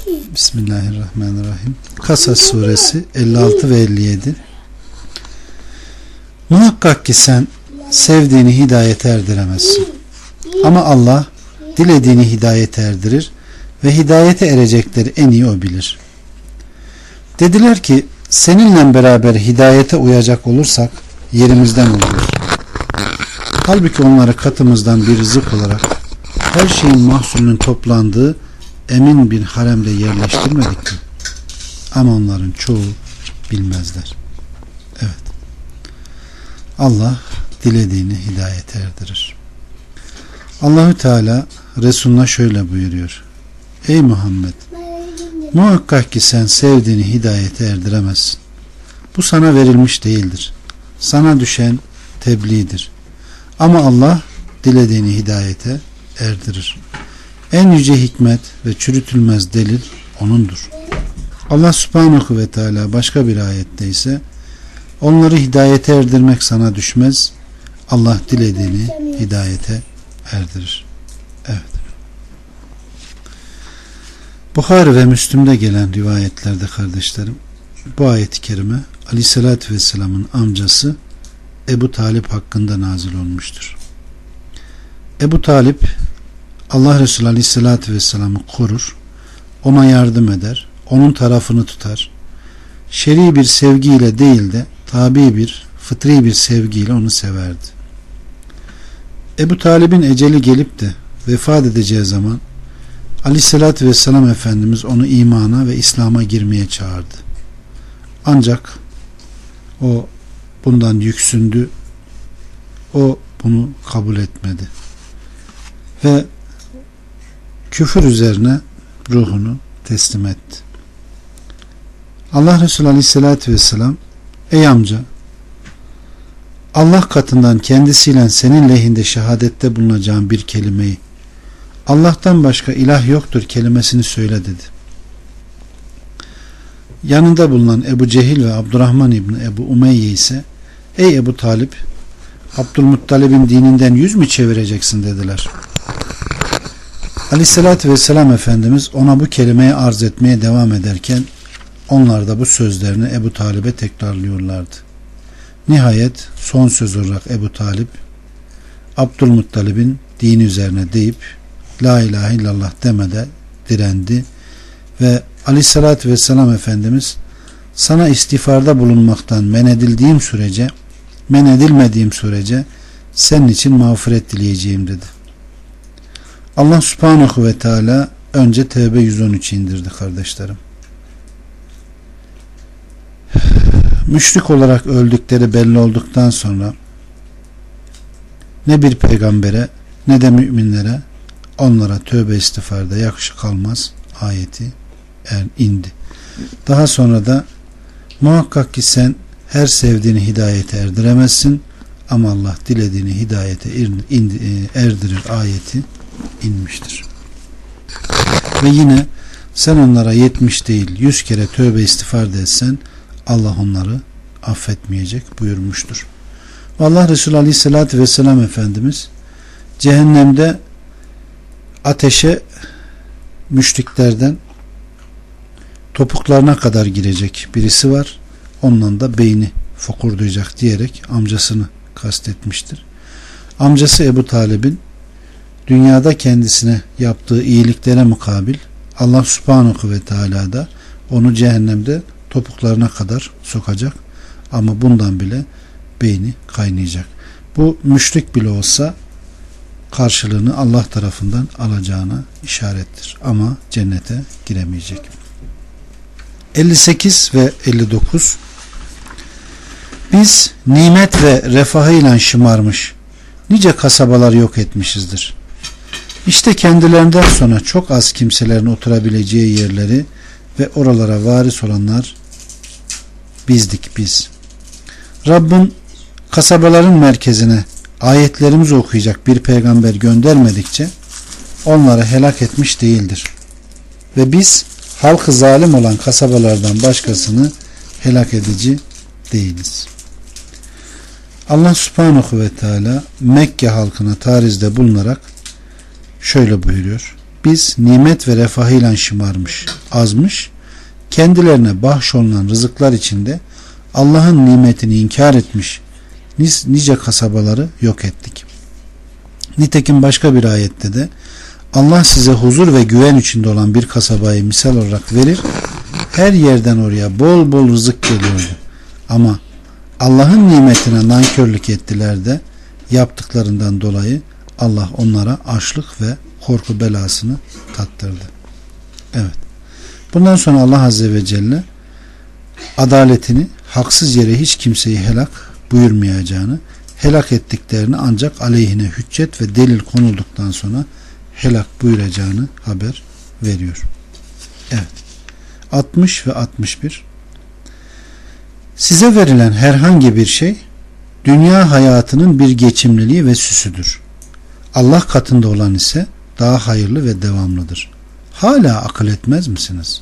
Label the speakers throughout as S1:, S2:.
S1: Bismillahirrahmanirrahim. Kasas suresi 56 ve 57. Muhakkak ki sen sevdiğini hidayete erdiremezsin. Ama Allah dilediğini hidayete erdirir ve hidayete erecekleri en iyi o bilir. Dediler ki seninle beraber hidayete uyacak olursak yerimizden oluruz. Halbuki onları katımızdan bir rızık olarak her şeyin mahsulünün toplandığı emin bir haremde yerleştirmedik mi? Ama onların çoğu bilmezler. Evet. Allah dilediğini hidayete erdirir. Allahü Teala Resulüne şöyle buyuruyor. Ey Muhammed! Muhakkak ki sen sevdiğini hidayete erdiremezsin. Bu sana verilmiş değildir. Sana düşen tebliğdir. Ama Allah dilediğini hidayete erdirir. En yüce hikmet ve çürütülmez delil O'nundur. Allah Subhanahu ve Teala başka bir ayette ise onları hidayete erdirmek sana düşmez. Allah dilediğini hidayete erdirir. Evet. Buhari ve Müslim'de gelen rivayetlerde kardeşlerim bu ayet-i kerime Aleyhisselatü Vesselam'ın amcası Ebu Talip hakkında nazil olmuştur. Ebu Talip Allah Resulü Aleyhisselatü Vesselam'ı korur, ona yardım eder, onun tarafını tutar. Şer'i bir sevgiyle değil de tabi bir, fıtri bir sevgiyle onu severdi. Ebu Talib'in eceli gelip de vefat edeceği zaman Aleyhisselatü Vesselam Efendimiz onu imana ve İslam'a girmeye çağırdı. Ancak o bundan yüksündü. O bunu kabul etmedi. Ve küfür üzerine ruhunu teslim etti. Allah Resulü Aleyhisselatü Vesselam ey amca, Allah katından kendisiyle senin lehinde şehadette bulunacağın bir kelimeyi Allah'tan başka ilah yoktur kelimesini söyle dedi. Yanında bulunan Ebu Cehil ve Abdurrahman İbni Ebu Umeyye ise ey Ebu Talip, Abdülmuttalib'in dininden yüz mü çevireceksin dediler. Aleyhissalatü Vesselam Efendimiz ona bu kelimeyi arz etmeye devam ederken onlar da bu sözlerini Ebu Talib'e tekrarlıyorlardı. Nihayet son söz olarak Ebu Talib Abdülmuttalib'in dini üzerine deyip La ilahe illallah demede direndi ve Aleyhissalatü Vesselam Efendimiz sana istiğfarda bulunmaktan men edilmediğim sürece senin için mağfiret dileyeceğim dedi. Allah Subhanahu ve Teala önce Tevbe 113 indirdi kardeşlerim. Müşrik olarak öldükleri belli olduktan sonra ne bir peygambere ne de müminlere onlara tövbe istiğfarda yakışık kalmaz ayeti indi. Daha sonra da muhakkak ki sen her sevdiğini hidayete erdiremezsin ama Allah dilediğini hidayete erdirir ayeti inmiştir. Ve yine sen onlara 70 değil 100 kere tövbe istiğfar etsen Allah onları affetmeyecek buyurmuştur. Allah Resulü Aleyhisselatü Vesselam Efendimiz cehennemde ateşe müşriklerden topuklarına kadar girecek birisi var. Ondan da beyni fokurdayacak diyerek amcasını kastetmiştir. Amcası Ebu Talib'in dünyada kendisine yaptığı iyiliklere mukabil Allah Subhanahu ve Teala da onu cehennemde topuklarına kadar sokacak ama bundan bile beyni kaynayacak. Bu müşrik bile olsa karşılığını Allah tarafından alacağına işarettir ama cennete giremeyecek. 58 ve 59 Biz nimet ve refahıyla şımarmış nice kasabalar yok etmişizdir. İşte kendilerinden sonra çok az kimselerin oturabileceği yerleri ve oralara varis olanlar bizdik biz. Rabbin kasabaların merkezine ayetlerimizi okuyacak bir peygamber göndermedikçe onları helak etmiş değildir. Ve biz halkı zalim olan kasabalardan başkasını helak edici değiliz. Allah Subhanahu ve Teala Mekke halkına tarizde bulunarak şöyle buyuruyor. biz nimet ve refahıyla şımarmış, azmış, kendilerine bahşolunan rızıklar içinde Allah'ın nimetini inkar etmiş nice kasabaları yok ettik. Nitekim başka bir ayette de Allah size huzur ve güven içinde olan bir kasabayı misal olarak verir, her yerden oraya bol bol rızık geliyordu. Ama Allah'ın nimetine nankörlük ettiler de yaptıklarından dolayı Allah onlara açlık ve korku belasını tattırdı. Evet. Bundan sonra Allah Azze ve Celle adaletini haksız yere hiç kimseyi helak buyurmayacağını, helak ettiklerini ancak aleyhine hüccet ve delil konulduktan sonra helak buyuracağını haber veriyor. Evet. 60 ve 61. Size verilen herhangi bir şey dünya hayatının bir geçimliliği ve süsüdür. Allah katında olan ise daha hayırlı ve devamlıdır. Hala akıl etmez misiniz?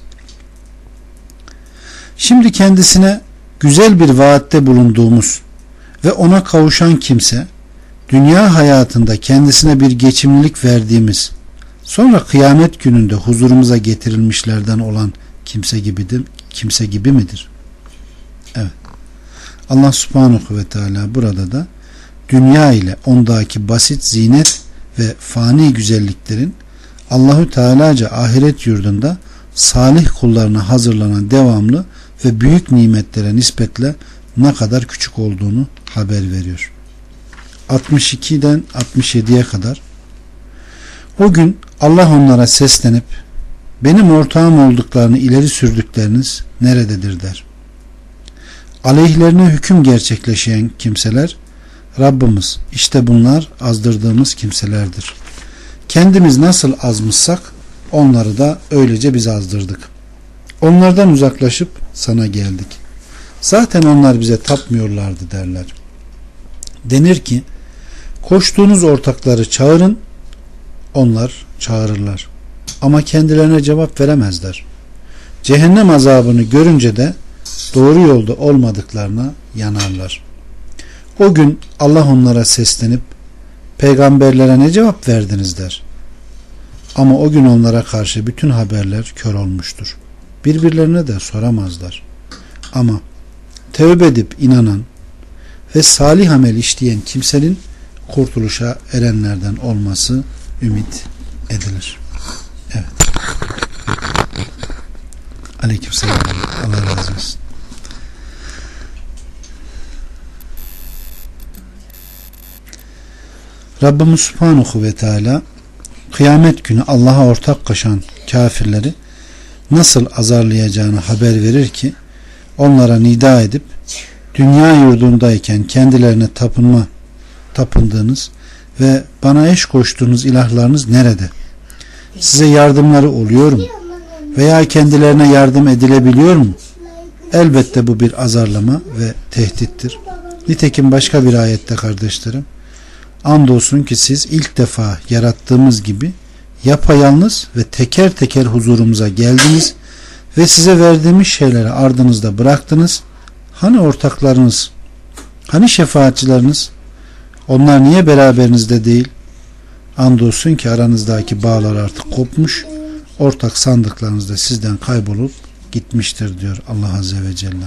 S1: Şimdi kendisine güzel bir vaatte bulunduğumuz ve ona kavuşan kimse, dünya hayatında kendisine bir geçimlilik verdiğimiz, sonra kıyamet gününde huzurumuza getirilmişlerden olan kimse gibi midir? Evet. Allah Subhanahu ve Teala burada da dünya ile ondaki basit zinet ve fani güzelliklerin Allahü Teala'ca ahiret yurdunda salih kullarına hazırlanan devamlı ve büyük nimetlere nispetle ne kadar küçük olduğunu haber veriyor. 62'den 67'ye kadar. O gün Allah onlara seslenip benim ortağım olduklarını ileri sürdükleriniz nerededir der. Aleyhlerine hüküm gerçekleşen kimseler Rabbimiz işte bunlar azdırdığımız kimselerdir. Kendimiz nasıl azmışsak onları da öylece biz azdırdık. Onlardan uzaklaşıp sana geldik. Zaten onlar bize tapmıyorlardı derler. Denir ki koştuğunuz ortakları çağırın, onlar çağırırlar. Ama kendilerine cevap veremezler. Cehennem azabını görünce de doğru yolda olmadıklarına yanarlar. O gün Allah onlara seslenip peygamberlere ne cevap verdiniz der. Ama o gün onlara karşı bütün haberler kör olmuştur. Birbirlerine de soramazlar. Ama tevbe edip inanan ve salih amel işleyen kimsenin kurtuluşa erenlerden olması ümit edilir. Evet. Aleykümselam. Allah razı olsun. Rabbimiz Subhanahu ve Teala kıyamet günü Allah'a ortak koşan kafirleri nasıl azarlayacağını haber verir ki onlara nida edip dünya yurdundayken kendilerine tapındığınız ve bana eş koştuğunuz ilahlarınız nerede? Size yardımları oluyor mu? Veya kendilerine yardım edilebiliyor mu? Elbette bu bir azarlama ve tehdittir. Nitekim başka bir ayette kardeşlerim, andolsun ki siz ilk defa yarattığımız gibi yapayalnız ve teker teker huzurumuza geldiniz ve size verdiğimiz şeyleri ardınızda bıraktınız. Hani ortaklarınız, hani şefaatçileriniz, onlar niye beraberinizde değil? Andolsun ki aranızdaki bağlar artık kopmuş, ortak sandıklarınız da sizden kaybolup gitmiştir diyor Allah Azze ve Celle.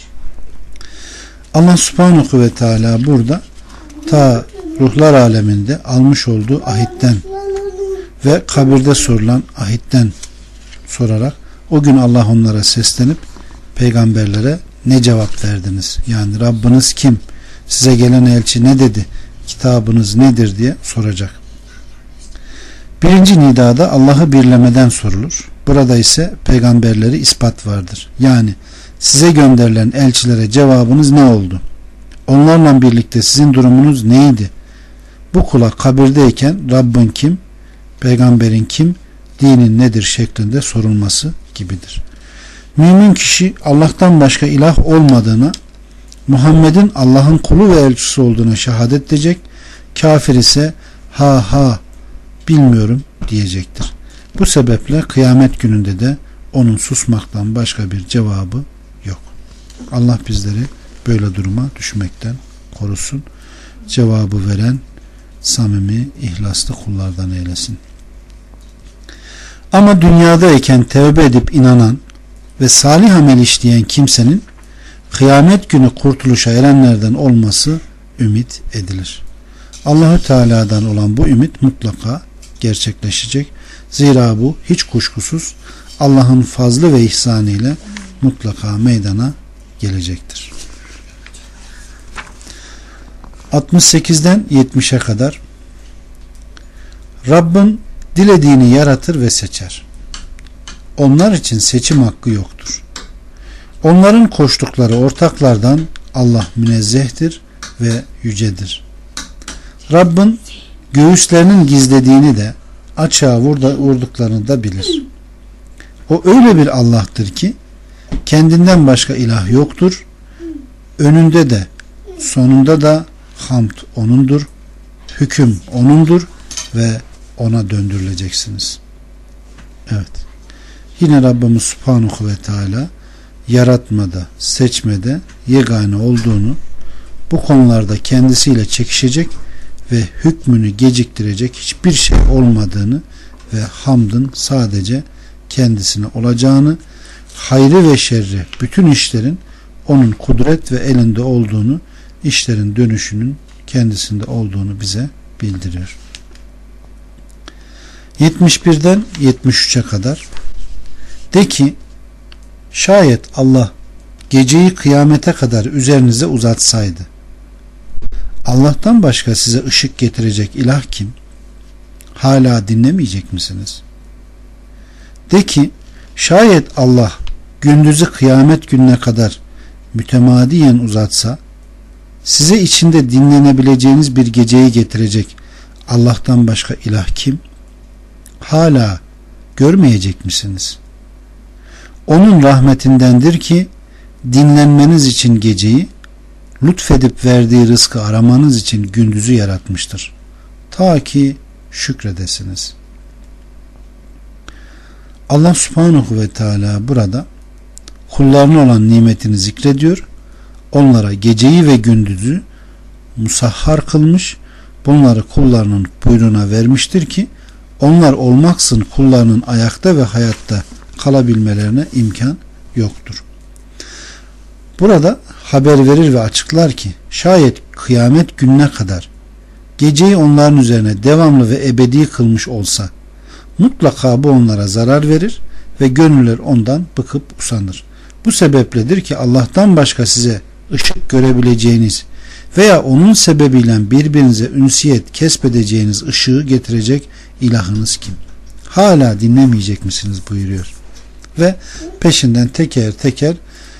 S1: Allah Subhanahu ve Teala burada ta ruhlar aleminde almış olduğu ahitten ve kabirde sorulan ahitten sorarak o gün Allah onlara seslenip peygamberlere ne cevap verdiniz? Yani Rabbiniz kim? Size gelen elçi ne dedi? Kitabınız nedir diye soracak. Birinci nidada Allah'ı birlemeden sorulur. Burada ise peygamberleri ispat vardır. Yani size gönderilen elçilere cevabınız ne oldu? Onlarla birlikte sizin durumunuz neydi? Bu kula kabirdeyken Rabbin kim? Peygamberin kim? Dinin nedir şeklinde sorulması gibidir. Mümin kişi Allah'tan başka ilah olmadığına, Muhammed'in Allah'ın kulu ve elçisi olduğuna şehadet edecek. Kafir ise ha bilmiyorum diyecektir. Bu sebeple kıyamet gününde de onun susmaktan başka bir cevabı yok. Allah bizleri böyle duruma düşmekten korusun. Cevabı veren samimi, ihlaslı kullardan eylesin. Ama dünyadayken tevbe edip inanan ve salih amel işleyen kimsenin kıyamet günü kurtuluşa erenlerden olması ümit edilir. Allahü Teala'dan olan bu ümit mutlaka gerçekleşecek. Zira bu hiç kuşkusuz Allah'ın fazlı ve ihsanı ile mutlaka meydana gelecektir. 68'den 70'e kadar Rabbin dilediğini yaratır ve seçer. Onlar için seçim hakkı yoktur. Onların koştukları ortaklardan Allah münezzehtir ve yücedir. Rabbin göğüslerinin gizlediğini de açığa vurduklarını da bilir. O öyle bir Allah'tır ki kendinden başka ilah yoktur. Önünde de sonunda da hamd O'nundur. Hüküm O'nundur ve O'na döndürüleceksiniz. Evet. Yine Rabbimiz Subhanahu ve Teala yaratmada, seçmede yegane olduğunu, bu konularda kendisiyle çekişecek ve hükmünü geciktirecek hiçbir şey olmadığını ve hamdın sadece kendisine olacağını, hayrı ve şerri bütün işlerin onun kudret ve elinde olduğunu, işlerin dönüşünün kendisinde olduğunu bize bildiriyor. 71'den 73'e kadar de ki şayet Allah geceyi kıyamete kadar üzerinize uzatsaydı, Allah'tan başka size ışık getirecek ilah kim? Hala dinlemeyecek misiniz? De ki şayet Allah gündüzü kıyamet gününe kadar mütemadiyen uzatsa, size içinde dinlenebileceğiniz bir geceyi getirecek Allah'tan başka ilah kim? Hala görmeyecek misiniz? Onun rahmetindendir ki dinlenmeniz için geceyi, lütfedip verdiği rızkı aramanız için gündüzü yaratmıştır. Ta ki şükredesiniz. Allah Subhanahu ve Teala burada kullarına olan nimetini zikrediyor. Onlara geceyi ve gündüzü musahhar kılmış, bunları kullarının buyruğuna vermiştir ki onlar olmaksızın kullarının ayakta ve hayatta kalabilmelerine imkan yoktur. Burada haber verir ve açıklar ki şayet kıyamet gününe kadar geceyi onların üzerine devamlı ve ebedi kılmış olsa mutlaka bu onlara zarar verir ve gönüller ondan bıkıp usanır. Bu sebepledir ki Allah'tan başka size ışık görebileceğiniz veya onun sebebiyle birbirinize ünsiyet kesbedeceğiniz ışığı getirecek ilahınız kim? Hala dinlemeyecek misiniz buyuruyor. Ve peşinden teker teker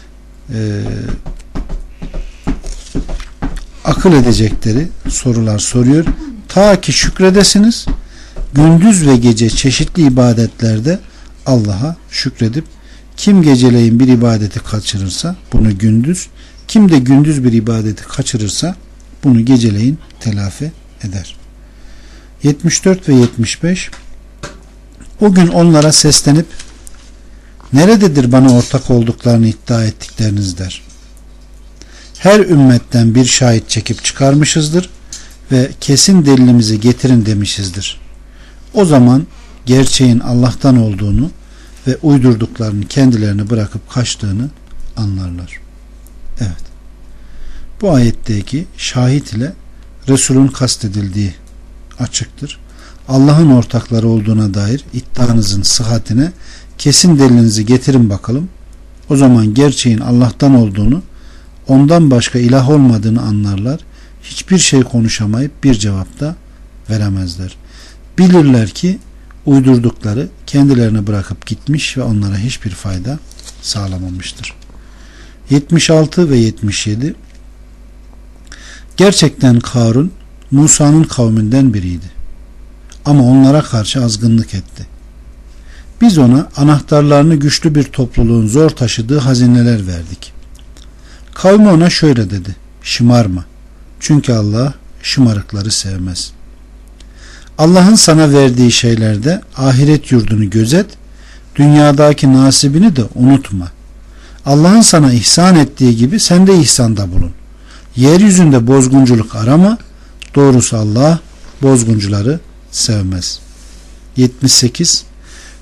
S1: akıl edecekleri sorular soruyor. Ta ki şükredesiniz, gündüz ve gece çeşitli ibadetlerde Allah'a şükredip kim geceleyin bir ibadeti kaçırırsa bunu gündüz, kim de gündüz bir ibadeti kaçırırsa bunu geceleyin telafi eder. 74 ve 75 o gün onlara seslenip nerededir bana ortak olduklarını iddia ettikleriniz der. Her ümmetten bir şahit çekip çıkarmışızdır ve kesin delilimizi getirin demişizdir. O zaman gerçeğin Allah'tan olduğunu ve uydurduklarını kendilerini bırakıp kaçtığını anlarlar. Evet. Bu ayetteki şahit ile Resul'ün kastedildiği açıktır. Allah'ın ortakları olduğuna dair iddianızın sıhhatine kesin delilinizi getirin bakalım. O zaman gerçeğin Allah'tan olduğunu, ondan başka ilah olmadığını anlarlar. Hiçbir şey konuşamayıp bir cevap da veremezler. Bilirler ki uydurdukları kendilerini bırakıp gitmiş ve onlara hiçbir fayda sağlamamıştır. 76 ve 77 gerçekten Karun Musa'nın kavminden biriydi. Ama onlara karşı azgınlık etti. Biz ona anahtarlarını güçlü bir topluluğun zor taşıdığı hazineler verdik. Kavmi ona şöyle dedi: şımarma. Çünkü Allah şımarıkları sevmez. Allah'ın sana verdiği şeylerde ahiret yurdunu gözet, dünyadaki nasibini de unutma. Allah'ın sana ihsan ettiği gibi sen de ihsanda bulun. Yeryüzünde bozgunculuk arama, doğrusu Allah bozguncuları sevmez. 78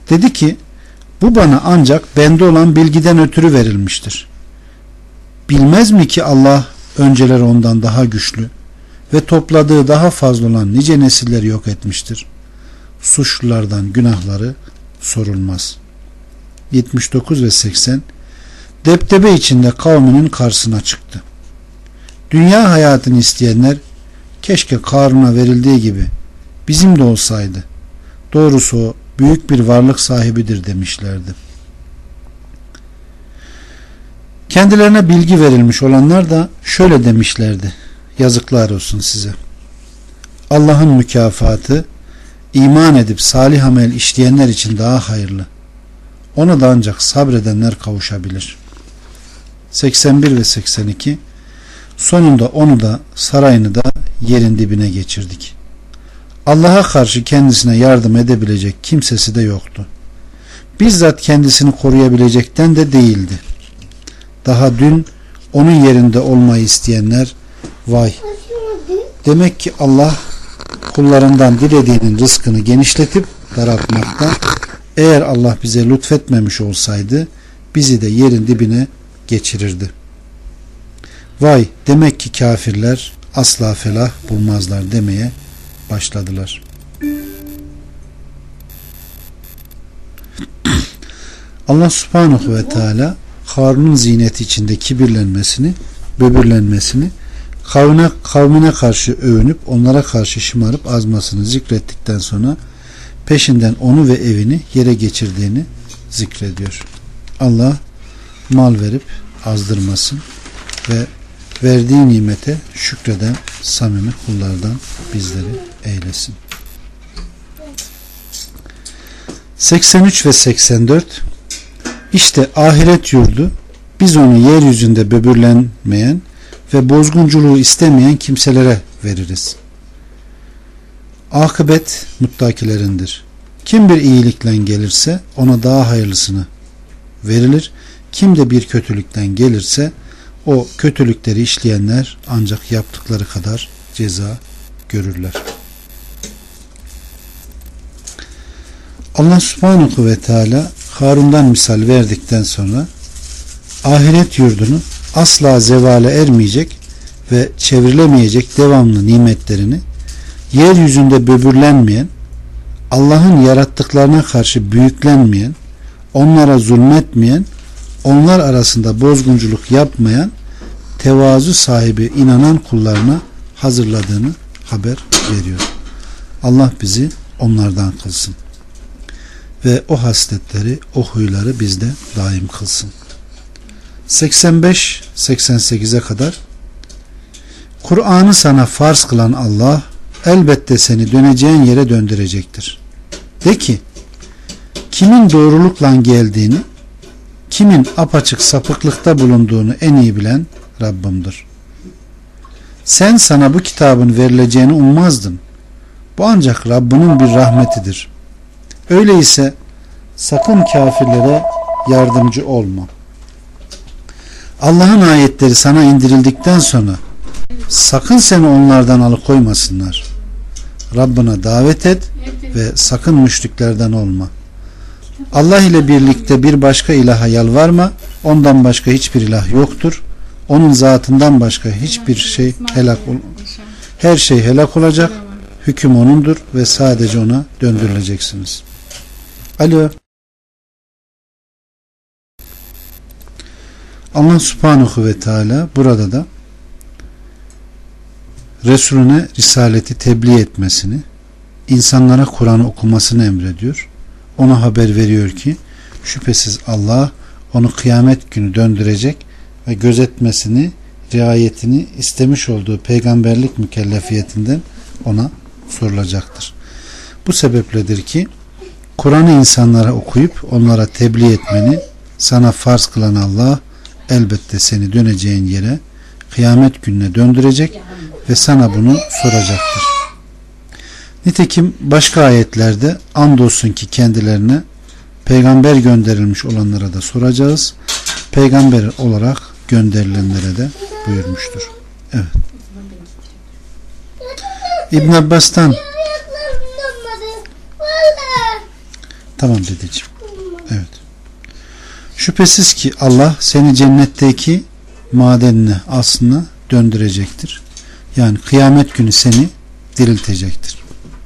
S1: Dedi ki, bu bana ancak bende olan bilgiden ötürü verilmiştir. Bilmez mi ki Allah önceleri ondan daha güçlü ve topladığı daha fazla olan nice nesilleri yok etmiştir. Suçlulardan günahları sorulmaz. 79 ve 80. Deptebe içinde kavminin karşısına çıktı. Dünya hayatını isteyenler keşke Karun'a verildiği gibi bizim de olsaydı. Doğrusu o büyük bir varlık sahibidir demişlerdi. Kendilerine bilgi verilmiş olanlar da şöyle demişlerdi. Yazıklar olsun size. Allah'ın mükafatı iman edip salih amel işleyenler için daha hayırlı. Ona da ancak sabredenler kavuşabilir. 81 ve 82. Sonunda onu da sarayını da yerin dibine geçirdik. Allah'a karşı kendisine yardım edebilecek kimsesi de yoktu. Bizzat kendisini koruyabilecekten de değildi. Daha dün onun yerinde olmayı isteyenler vay. Demek ki Allah kullarından dilediğinin rızkını genişletip daraltmakta. Eğer Allah bize lütfetmemiş olsaydı bizi de yerin dibine geçirirdi. Vay, demek ki kafirler asla felah bulmazlar demeye başladılar. Allah subhanahu ve teala Karun'un ziyneti içinde kibirlenmesini, böbürlenmesini, kavmine karşı övünüp onlara karşı şımarıp azmasını zikrettikten sonra peşinden onu ve evini yere geçirdiğini zikrediyor. Allah mal verip azdırmasın ve verdiği nimete şükreden samimi kullardan bizleri eylesin. 83 ve 84. İşte ahiret yurdu biz onu yeryüzünde böbürlenmeyen ve bozgunculuğu istemeyen kimselere veririz. Akıbet muttakilerindir. Kim bir iyilikle gelirse ona daha hayırlısını verilir. Kim de bir kötülükten gelirse o kötülükleri işleyenler ancak yaptıkları kadar ceza görürler. Allah subhanahu ve teala Harun'dan misal verdikten sonra ahiret yurdunu asla zevale ermeyecek ve çevrilemeyecek devamlı nimetlerini yeryüzünde böbürlenmeyen, Allah'ın yarattıklarına karşı büyüklenmeyen, onlara zulmetmeyen, onlar arasında bozgunculuk yapmayan, tevazu sahibi inanan kullarına hazırladığını haber veriyor. Allah bizi onlardan kılsın. Ve o hasletleri, o huyları bizde daim kılsın. 85-88'e kadar Kur'an'ı sana farz kılan Allah elbette seni döneceğin yere döndürecektir. De ki, kimin doğrulukla geldiğini, kimin apaçık sapıklıkta bulunduğunu en iyi bilen Rabbimdir. Sen sana bu kitabın verileceğini ummazdın. Bu ancak Rabbinin bir rahmetidir. Öyleyse sakın kafirlere yardımcı olma. Allah'ın ayetleri sana indirildikten sonra sakın seni onlardan alıkoymasınlar. Rabbına davet et ve sakın müşriklerden olma. Allah ile birlikte bir başka ilaha yalvarma. Ondan başka hiçbir ilah yoktur. Onun zatından başka hiçbir şey her şey helak olacak. Hüküm O'nundur ve sadece O'na döndürüleceksiniz. Alo. Allah subhanahu ve teala burada da Resulüne risaleti tebliğ etmesini, insanlara Kur'an'ı okumasını emrediyor. Ona haber veriyor ki şüphesiz Allah onu kıyamet günü döndürecek ve gözetmesini, riayetini istemiş olduğu peygamberlik mükellefiyetinden ona sorulacaktır. Bu sebepledir ki Kur'an'ı insanlara okuyup onlara tebliğ etmeni sana farz kılan Allah elbette seni döneceğin yere kıyamet gününe döndürecek ve sana bunu soracaktır. Nitekim başka ayetlerde andolsun ki kendilerine peygamber gönderilmiş olanlara da soracağız. Peygamber olarak gönderilenlere de buyurmuştur. Evet. İbn Abbas'tan Tamam dedeciğim. Evet. Şüphesiz ki Allah seni cennetteki madenine, aslına döndürecektir. Yani kıyamet günü seni diriltecektir.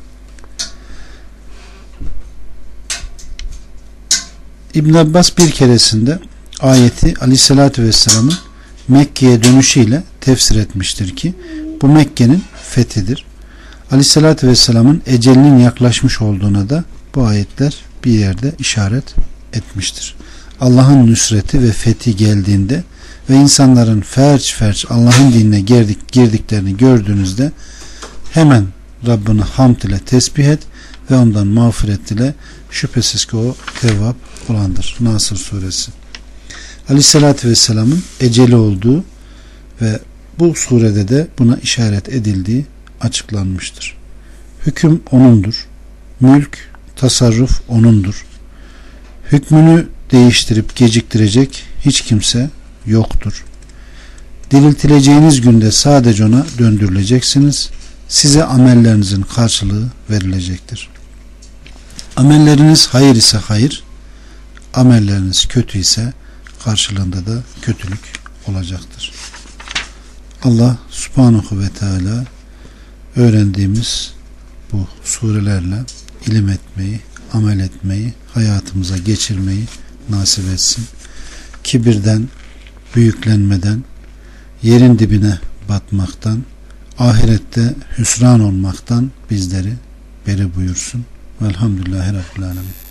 S1: İbn Abbas bir keresinde ayeti Aleyhisselatü Vesselam'ın Mekke'ye dönüşüyle tefsir etmiştir ki bu Mekke'nin fethidir. Aleyhisselatü Vesselam'ın ecelinin yaklaşmış olduğuna da bu ayetler bir yerde işaret etmiştir. Allah'ın nüsreti ve fethi geldiğinde ve insanların ferç ferç Allah'ın dinine girdiklerini gördüğünüzde hemen Rabbini hamd ile tesbih et ve ondan mağfiret ile, şüphesiz ki o tevvap olandır. Nasır suresi. Aleyhissalatü Vesselam'ın eceli olduğu ve bu surede de buna işaret edildiği açıklanmıştır. Hüküm O'nundur. Mülk, tasarruf O'nundur. Hükmünü değiştirip geciktirecek hiç kimse yoktur. Diriltileceğiniz günde sadece O'na döndürüleceksiniz. Size amellerinizin karşılığı verilecektir. Amelleriniz hayır ise hayır, amelleriniz kötü ise karşılığında da kötülük olacaktır. Allah Subhanahu ve Teala öğrendiğimiz bu surelerle ilim etmeyi, amel etmeyi, hayatımıza geçirmeyi nasip etsin. Kibirden, büyüklenmeden, yerin dibine batmaktan, ahirette hüsran olmaktan bizleri beri buyursun. Velhamdülillahi Rabbil Alemin.